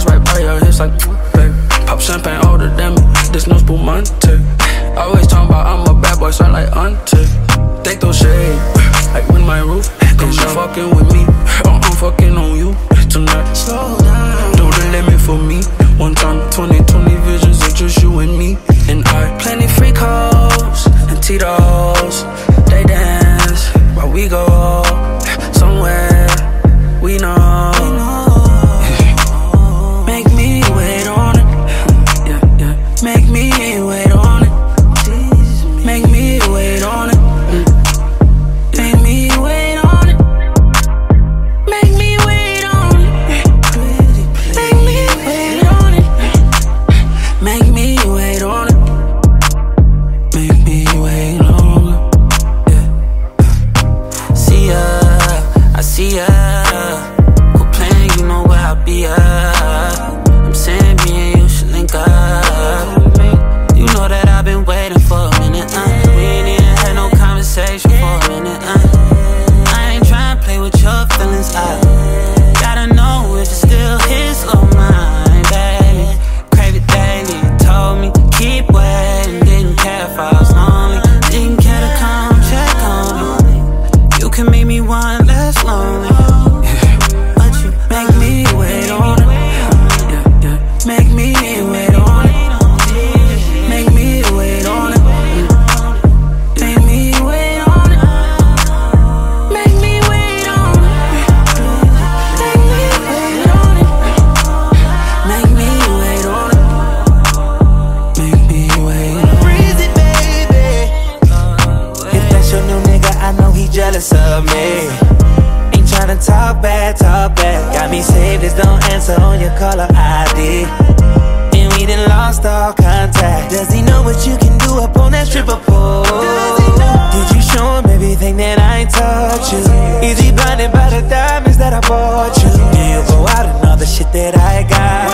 diamonds right by your hips like, babe. Pop champagne older than me, this no spumante. Always talking about I'm a bad boy, sound like auntie. Take those shades, like when my roof. Cause you fucking with me, I'm fucking on you tonight. Slow down, do the limit for me. One time, 20/20 visions, it's just you and me. And I, plenty free calls and Tito's. They dance while we go somewhere we know. Make me wait on it. Yeah, yeah. Make me wait on it. Make me wait on it. Make me wait on it. Make me wait on it. Make me wait on it. Make me wait on it. Make me wait longer. Yeah. See ya, I see ya. Quit playing, you know where I'll be at. I'm saying me and you should link up. You know that I've been waiting for a minute. We ain't even had no conversation for a minute. I ain't tryna play with your feelings. I gotta know if it's still his or mine, baby. Crave it daily, you told me keep waiting. Didn't care if I was lonely. Didn't care to come check on me. You can make me one less lonely. But you make me wait on it. Yeah, yeah. Make me wait on it. Make me wait on it. Make me wait on it. Make me wait on it. Make me wait on it. Make me wait on it. Make me wait on it. Breezy, baby. If that's your new nigga, I know he jealous of me. Ain't tryna talk bad, talk bad. Got me saved, just don't answer on your caller ID. And we done lost all contact. Does he know what you can do up on that stripper pole? Did you show him everything that I taught you? Is he blinded by the diamonds that I bought you? Do you go out and all the shit that I got?